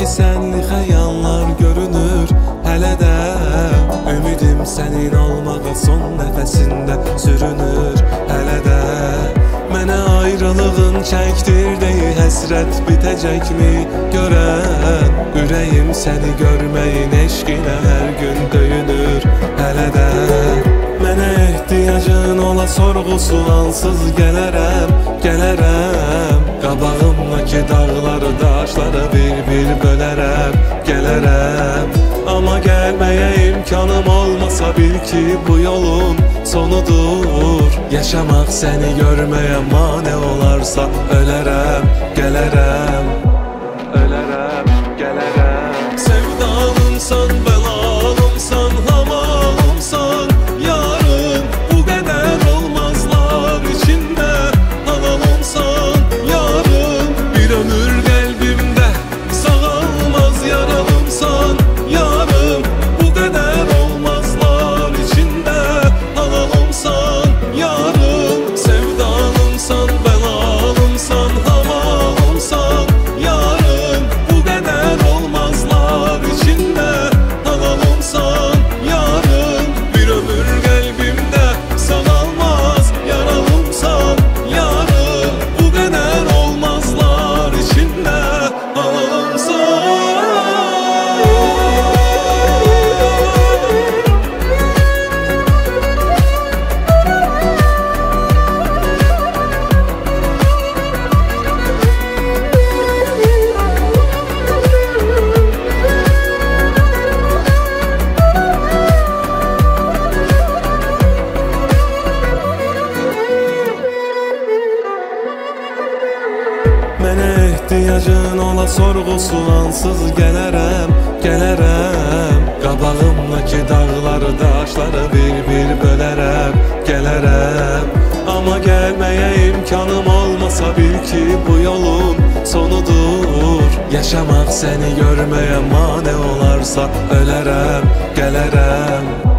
ki sənli xəyallar görünür hələ də. Ümidim sənin olmağa son nəfəsində sürünür hələ də. Mənə ayrılığın çəkdirdiyi həsrət bitəcəkmi görən? Ürəyim səni görməyin eşqinə hər gün döyünür hələ də. Mənə ehtiyacın ola sorğu sualsız gələrəm, gələrəm. Qabağımdakı dağları, daşları bir-bir bölərəm, gələrəm. Amma gəlməyə imkanım olmasa bil ki bu yolun sonudur. Yaşamaq səni görməyə mane olarsa ölərəm, gələrəm. Ölərəm, gələrəm. Sevdalımsan, bəlalımsan, hamalımsan yarım. Bu qədər olmazlar içində halalımsan yarım. Bir ömür qəlbimdə sağalmaz yaralımsan yarım. Bu qədər olmazlar içində halalımsan yarım. Sevdalımsan, bəlalımsan, hamalımsan yarım. Bu qədər olmazlar içində halalımsan yarım. Bir ömür qəlbimdə sağalmaz yaralımsan yarım. Bu qədər olmazlar içində halalımsan. Mənə ehtiyacın ola sorğu sualsız gələrəm, gələrəm. Qabağımdakı dağları, daşları bir-bir bölərəm, gələrəm. Amma gəlməyə imkanım olmasa bil ki bu yolun sonudur. Yaşamaq səni görməyə mane olarsa ölərəm, gələrəm.